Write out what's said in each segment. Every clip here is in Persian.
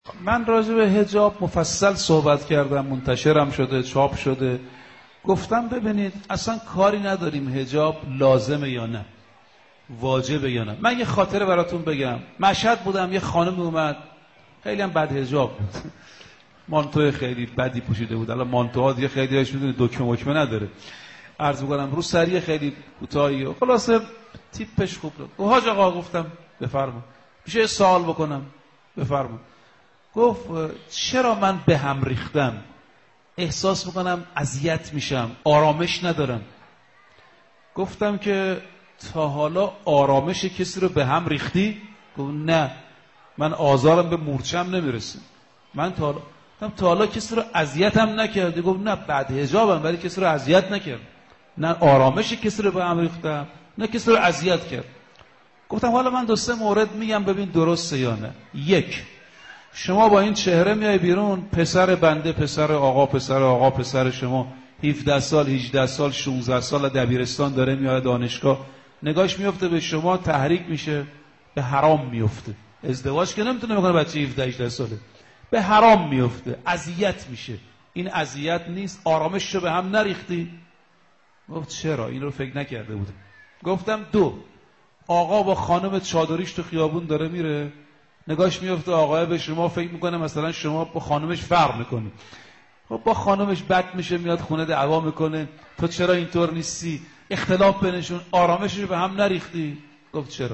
من راجع به حجاب مفصل صحبت کردم، منتشرم شده، چاپ شده. گفتم ببینید اصلا کاری نداریم حجاب لازمه یا نه، واجبه یا نه. من یه خاطره براتون بگم. مشهد بودم، یه خانم اومد خیلی هم بد حجاب بود، مانتو خیلی بدی پوشیده بود. الان مانتوها دیگه خیلی هاش میدونید دکمه مکمه نداره، عرض می‌کنم رو سریع خیلی کوتاهی و خلاصه تیپش خوب بود. حاج آقا گفتم بفرما، میشه سوال بکنم؟ بفرما. گفت چرا من به هم ریختم، احساس میکنم اذیت میشم، آرامش ندارم. گفتم که تا حالا آرامش کسی رو به هم ریختی؟ گفت نه، من آزارم به مورچم نمیرسه. من تا حالا کسی رو اذیتم نکردی؟ گفت نه، بعد حجابم ولی کسی رو اذیت نکردم، نه آرامش کسی رو به هم ریختم نه کسی رو اذیت کرد. گفتم حالا من 2-3 مورد میگم ببین درسته یا نه. 1، شما با این چهره میای بیرون، پسر بنده، پسر آقا، پسر شما 17 سال 18 سال 16 سال دبیرستان داره میاد دانشگاه، نگاش میفته به شما، تحریک میشه، به حرام میفته. ازدواج که نمیتونه بکنه بچه 17 18 ساله، به حرام میفته، اذیت میشه. این اذیت نیست؟ آرامش رو به هم نریختی؟ گفت چرا؟ این رو فکر نکرده بودم. گفتم 2، آقا با خانم چادریش تو خیابون داره میره، نگاش میفته آقای به شما، فکر میکنه مثلا شما با خانمش فرق میکنی. خب با خانمش بد میشه، میاد خونه دعوا میکنه، تو چرا اینطور نیستی؟ اختلاف بینشون، آرامشش رو به هم نریختی؟ گفت چرا؟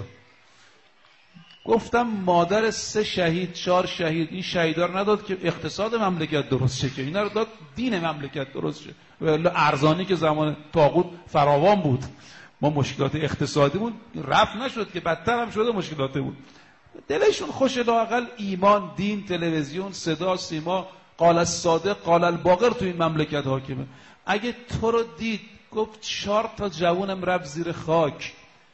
گفتم مادر 3 شهید 4 شهید، این شهیدا رو نداد که اقتصاد مملکت درست شه، که اینا رو داد دین مملکت درست شه. ولی ارزانی که زمان طاغوت فراوان بود، ما مشکلات اقتصادیمون رفع نشد که بدتر هم شده مشکلاتمون. دلشون خوشه، لااقل ایمان، دین، تلویزیون، صدا سیما، قال الصادق قال الباقر تو این مملکت حاکمه. اگه تو رو دید گفت 4 تا جوونم رفت زیر خاک،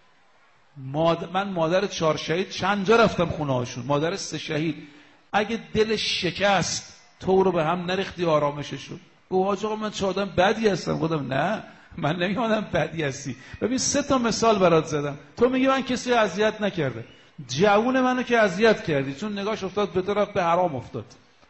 من مادر 4 شهید چند جا رفتم خونه هاشون، مادر 3 شهید، اگه دلش شکست تو رو به هم نریختی آرامشش شد؟ گفت حاج آقا من چه آدم بدی هستم؟ گفتم نه، من نمیگم آدم بدی هستی. ببین 3 تا مثال برات زدم، تو میگی من کسی رو اذیت نکرده، جوون منو که اذیت کردی، چون نگاش افتاد به طرف، به حرام افتاد.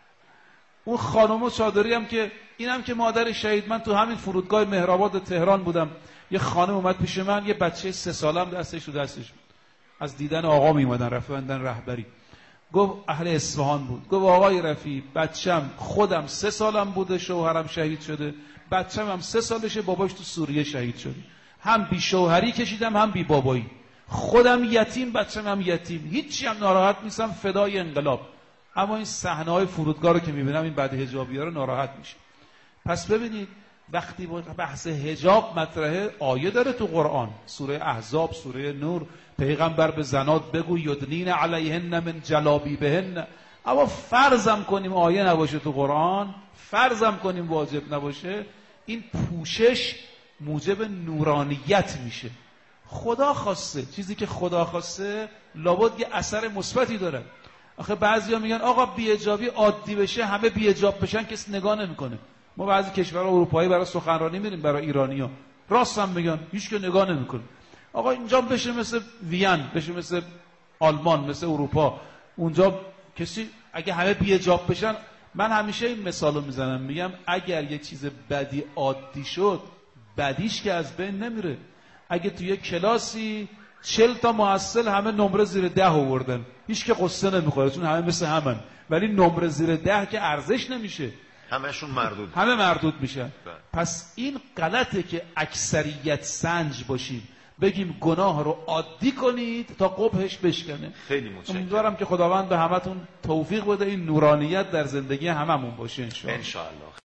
اون خانم چادری هم که، اینم که مادر شهید. من تو همین فرودگاه مهرآباد تهران بودم، یه خانم اومد پیش من، یه بچه 3 سالم دستش بود، از دیدن آقا میومدن رفتن رهبری. گفت اهل اصفهان بود. گفت آقای رفیع، بچم خودم 3 سالم بوده، شوهرم شهید شده، بچم هم 3 سالشه، باباش تو سوریه شهید شده، هم بی شوهری کشیدم هم بی بابایی، خودم یتیم، بچم هم یتیم، هیچی هم ناراحت نیستم، فدای انقلاب. اما این صحنه‌های فرودگاه رو که میبینم، این بد حجابی‌ها رو ناراحت میشه. پس ببینید وقتی بحث حجاب مطرحه، آیه داره تو قرآن، سوره احزاب، سوره نور، پیغمبر به زنات بگو یدنین علیهن من جلابیبهن. اما فرضم کنیم آیه نباشه تو قرآن، فرضم کنیم واجب نباشه، این پوشش موجب نورانیت میشه. خدا خواسته، چیزی که خدا خواسته لابد یه اثر مثبتی داره. آخه بعضیا میگن آقا بی‌حجابی عادی بشه، همه بی‌حجاب بشن، کسی نگاه نمیکنه. ما بعضی کشورها اروپایی برای سخنرانی میریم، برای ایرانی‌ها راست هم میگن، هیچ که نگاه نمیکنه. آقا اینجا بشه مثل وین، بشه مثل آلمان، مثل اروپا، اونجا کسی اگه همه بی‌حجاب بشن. من همیشه این مثالو میزنم، میگم اگر یه چیز بدی عادی شد، بدیش که از بین نمیره. اگه توی یه کلاسی 40 تا محصل همه نمره زیر 10 آوردن، هیچ که قصه نمیخوره چون همه مثل همن، ولی نمره زیر 10 که ارزش نمیشه، همشون مردود، همه مردود میشن. پس این غلطه که اکثریت سنج باشیم، بگیم گناه رو عادی کنید تا قبحش بشکنه. خیلی متشکرم. امیدوارم که خداوند به همتون توفیق بده، این نورانیت در زندگی هممون باشه ان شاء الله.